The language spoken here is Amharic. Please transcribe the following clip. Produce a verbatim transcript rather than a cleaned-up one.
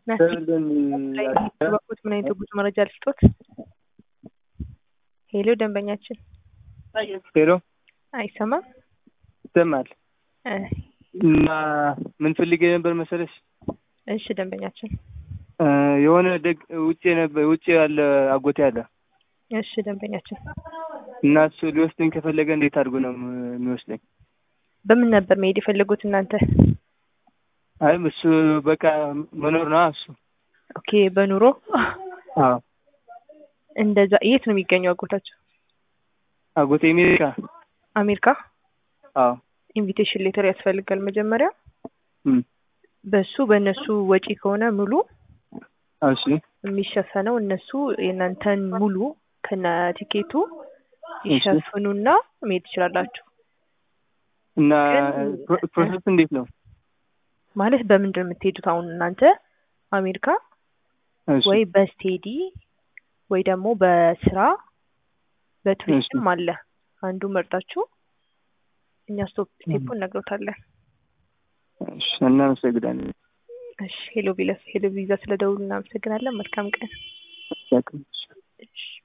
በቁት ምን አይነት ጉዞ መረጃ ልስጦት? ሄሎ ደንበኛችን። ሄሎ አይሰማም? ይሰማል። እና ምን ፈልጌ ነበር መሰለሽ? እሺ ደንበኛችን። የሆነ ደግ ውጪ ነበር ውጪ ያለ አጎቴ አለ። እሺ ደንበኛችን። እና እሱ ሊወስደኝ ከፈለገ እንዴት አድርጎ ነው የሚወስደኝ? በምን ነበር መሄድ የፈለጉት እናንተ? አይ እሱ በቃ መኖር ነው እሱ። ኦኬ በኑሮ? አዎ። እንደዛ የት ነው የሚገኘው አጎታቸው? አጎቴ አሜሪካ። አሜሪካ? አዎ። ኢንቪቴሽን ሌተር ያስፈልጋል መጀመሪያ። እም በሱ በእነሱ ወጪ ከሆነ ሙሉ እሺ የሚሸፈነው እነሱ የእናንተን ሙሉ ከነ ቲኬቱ ይሸፍኑና መሄድ ትችላላችሁ። እና ፕሮሰስ እንዴት ነው? ማለት በምንድን ነው የምትሄዱት አሁን እናንተ አሜሪካ? እሺ ወይ በስቴዲ ወይ ደግሞ በስራ በቱሪዝም አለ። አንዱ መርጣችሁ እኛ ስቶፕ ስቴፑን ነግሮታለን። እሺ እናመሰግናለን። እሺ ሄሎ ቪላስ ሄሎ ቪዛ ስለደውሉ እናመሰግናለን። መልካም ቀን። ያከም እሺ